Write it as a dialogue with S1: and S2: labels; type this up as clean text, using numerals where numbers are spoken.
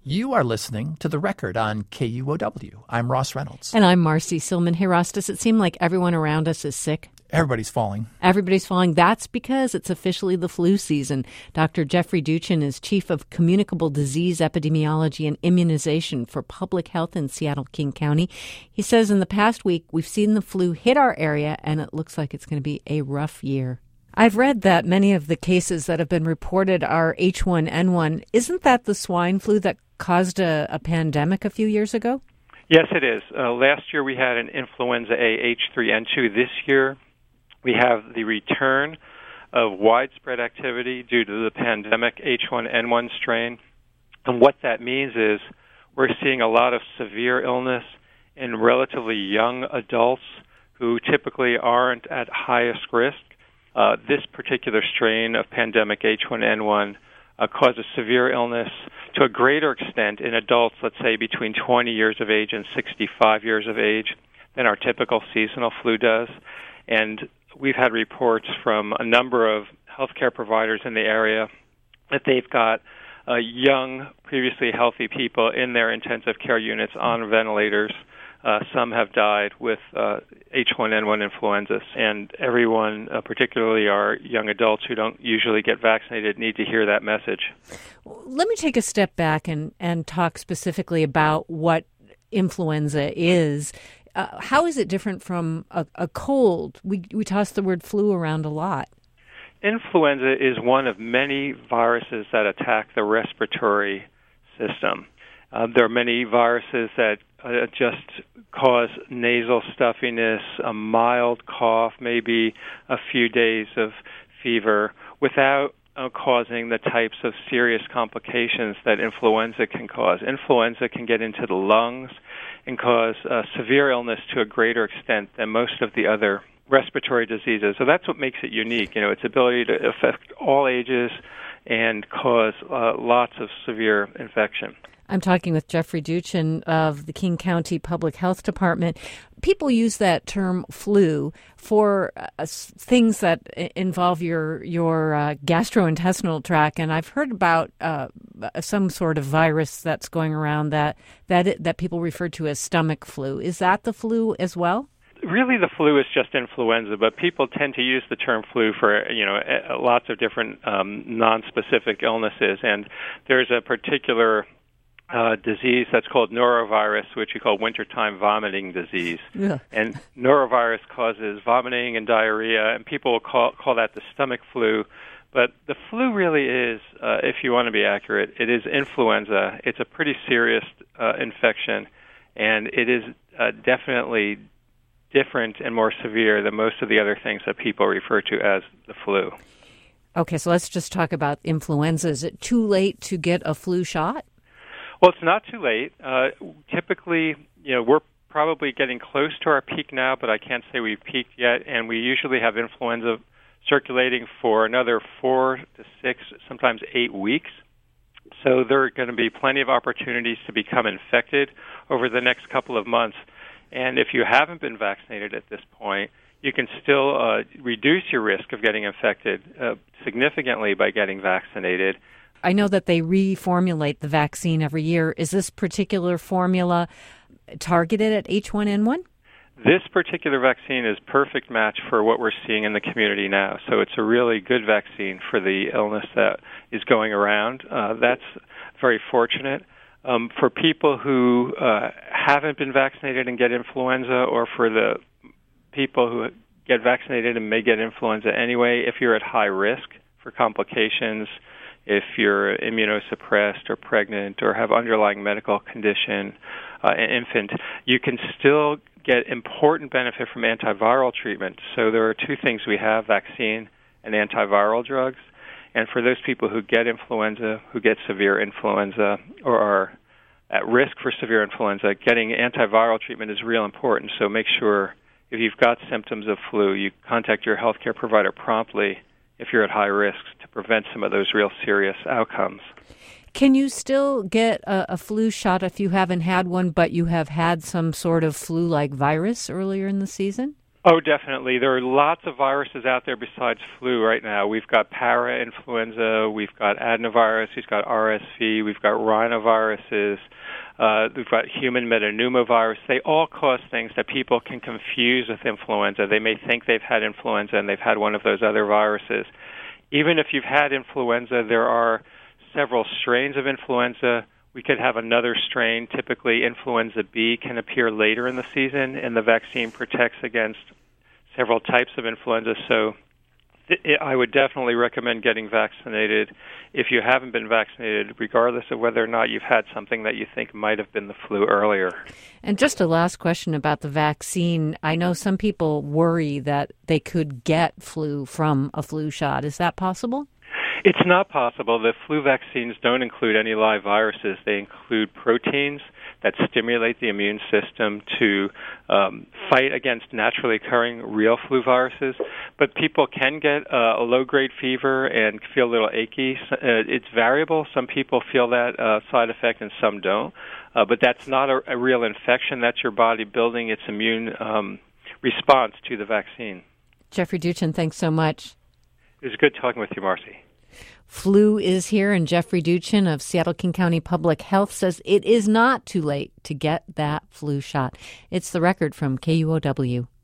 S1: You are listening to The Record on KUOW. I'm Ross Reynolds.
S2: And I'm Marcy Silman. Hey, Ross, does it seem like everyone around us is sick?
S1: Everybody's falling.
S2: Everybody's falling. That's because it's officially the flu season. Dr. Jeffrey Duchin is Chief of Communicable Disease Epidemiology and Immunization for Public Health in Seattle-King County. He says in the past week, we've seen the flu hit our area, and it looks like it's going to be a rough year. I've read that many of the cases that have been reported are H1N1. Isn't that the swine flu that caused a pandemic a few years ago?
S3: Yes, it is. Last year we had an influenza A H3N2. This year we have the return of widespread activity due to the pandemic H1N1 strain. And what that means is we're seeing a lot of severe illness in relatively young adults who typically aren't at highest risk. This particular strain of pandemic H1N1 causes severe illness to a greater extent in adults, let's say between 20 years of age and 65 years of age, than our typical seasonal flu does. And we've had reports from a number of healthcare providers in the area that they've got young, previously healthy people in their intensive care units on ventilators. Some have died with H1N1 influenza, and everyone, particularly our young adults who don't usually get vaccinated, need to hear that message.
S2: Let me take a step back and talk specifically about what influenza is. How is it different from a cold? We toss the word flu around a lot.
S3: Influenza is one of many viruses that attack the respiratory system. There are many viruses that just cause nasal stuffiness, a mild cough, maybe a few days of fever, without causing the types of serious complications that influenza can cause. Influenza can get into the lungs and cause severe illness to a greater extent than most of the other respiratory diseases. So that's what makes it unique, its ability to affect all ages and cause lots of severe infection.
S2: I'm talking with Jeffrey Duchin of the King County Public Health Department. People use that term flu for things that involve your gastrointestinal tract, and I've heard about some sort of virus that's going around that people refer to as stomach flu. Is that the flu as well?
S3: Really, the flu is just influenza, but people tend to use the term flu for lots of different non-specific illnesses, and there's a particular disease that's called norovirus, which we call wintertime vomiting disease. Yeah. And norovirus causes vomiting and diarrhea, and people will call that the stomach flu. But the flu really is, if you want to be accurate, it is influenza. It's a pretty serious infection, and it is definitely different and more severe than most of the other things that people refer to as the flu.
S2: Okay, so let's just talk about influenza. Is it too late to get a flu shot?
S3: Well, it's not too late. Typically, we're probably getting close to our peak now, but I can't say we've peaked yet, and we usually have influenza circulating for another 4 to 6, sometimes 8 weeks. So there are going to be plenty of opportunities to become infected over the next couple of months. And if you haven't been vaccinated at this point, you can still reduce your risk of getting infected significantly by getting vaccinated.
S2: I know that they reformulate the vaccine every year. Is this particular formula targeted at H1N1?
S3: This particular vaccine is a perfect match for what we're seeing in the community now. So it's a really good vaccine for the illness that is going around. That's very fortunate. For people who haven't been vaccinated and get influenza, or for the people who get vaccinated and may get influenza anyway, if you're at high risk for complications, if you're immunosuppressed or pregnant or have underlying medical condition, an infant, you can still get important benefit from antiviral treatment. So there are two things we have, vaccine and antiviral drugs. And for those people who get influenza, who get severe influenza, or are at risk for severe influenza, getting antiviral treatment is real important. So make sure if you've got symptoms of flu, you contact your healthcare provider promptly if you're at high risk to prevent some of those real serious outcomes.
S2: Can you still get a flu shot if you haven't had one, but you have had some sort of flu-like virus earlier in the season?
S3: Oh, definitely. There are lots of viruses out there besides flu right now. We've got para-influenza, we've got adenovirus, we've got RSV, we've got rhinoviruses, we've got human metapneumovirus. They all cause things that people can confuse with influenza. They may think they've had influenza and they've had one of those other viruses. Even if you've had influenza, there are several strains of influenza. We could have another strain. Typically, influenza B can appear later in the season, and the vaccine protects against several types of influenza. So I would definitely recommend getting vaccinated if you haven't been vaccinated, regardless of whether or not you've had something that you think might have been the flu earlier.
S2: And just a last question about the vaccine. I know some people worry that they could get flu from a flu shot. Is that possible?
S3: It's not possible. The flu vaccines don't include any live viruses. They include proteins that stimulate the immune system to fight against naturally occurring real flu viruses. But people can get a low-grade fever and feel a little achy. It's variable. Some people feel that side effect and some don't. But that's not a real infection. That's your body building its immune response to the vaccine.
S2: Jeffrey Duchin, thanks so much.
S3: It was good talking with you, Marcy.
S2: Flu is here, and Jeffrey Duchin of Seattle-King County Public Health says it is not too late to get that flu shot. It's The Record from KUOW.